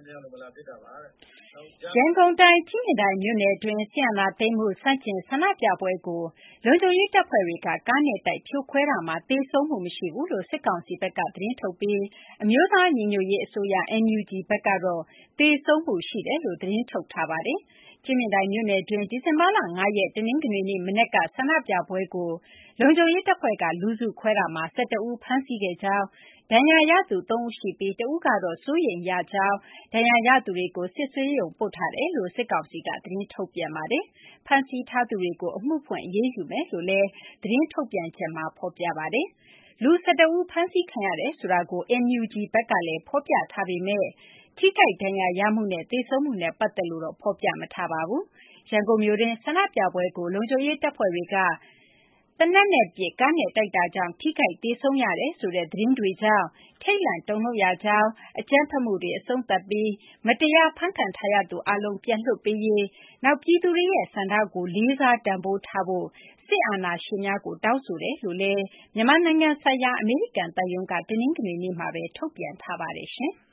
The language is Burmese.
ရန်ကုန်တိုင်း ကြည့်မြင်တိုင်မြို့နယ်တွင်း စစ်အာဏာသိမ်းမှုဆန့်ကျင်ဆန္ဒပြပွဲကိုလုံခြုံရေးတပ်ဖွဲ့တွေကကားနဲ့တိုက်ဖြိုခွဲတာမှာသေဆုံးမှုမရှိဘူးလို့စစ်ကောင်စီဘက်ကသတင်းထုတ်ပြီးအမျိုးသားညီညွတ်ရေးအစိုးရ NUG ဘက်ကတော့သေဆုံးမှုရှိတယ်လို့သတင်းထုတ်ထားပါတယ်။ကြည့်မြင်တိုင်မြို့နယ်တွင်းဒီဇင်ဘာလ 5 ရက်တနင်္ဂနွေနေ့မနက်ကဆန္ဒပြပွဲကိုလုံခြုံရေးတပ်ဖွဲ့ကလူစုခွဲတာမှာ11ဦးဖမ်းဆီးခဲ့ကြောင်းဒဏ်ရာရသူ3ဦးရှိပြီးတဦးကတော့စိုးရိမ်ရကြောင်းဒဏ်ရာရသူတွေကိုစစ်ဆေးရုံပို့ထားတယ်လို့စစ်ကောင်စီကသတင်းထုတ်ပြန်ပါတယ်။ဖမ်းဆီးထားသူတွေကိုအမှုဖွင့်အရေးယူမယ်လို့လည်းသတင်းထုတ်ပြန်ချက်မှာဖော်ပြပါတယ်။လူ11ဦးဖမ်းဆီးခံရတယ်ဆိုတာကို NUG ဘက်ကလည်းဖော်ပြထားပေမဲ့ထိခိုက်ဒဏ်ရာရမှုနဲ့သေဆုံးမှုနဲ့ပတ်သက်လို့တော့ဖော်ပြမထားပါဘူး။ရန်ကုန်မြို့တွင်းဆန္ဒပြပွဲကိုလုံခြုံရေးတပ်ဖွဲ့တွေကသေနတ်နဲ့ပစ်ကားနဲ့တိုက်တာကြောင့်ထိခိုက်သေဆုံးရတယ်ဆိုတဲ့သတင်းတွေကြောင့်ထိတ်လန့်တုန်လှုပ်ရကြောင်းအကြမ်းဖက်မှုတွေအဆုံးသတ်ပြီးမတရားဖမ်းခံထားရသူအားလုံးပြန်လွှတ်ပေးရေးနောက်ပြည်သူတွေရဲ့ဆန္ဒကိုလေးစားတန်ဖိုးထားဖို့စစ်အာဏာရှင်များကိုတောင်းဆိုတယ်လို့လည်းမြန်မာနိုင်ငံဆိုင်ရာအမေရိကန်သံရုံးကတနင်္ဂနွေနေ့မှာပဲထုတ်ပြန်ထားပါတယ်ရှင်။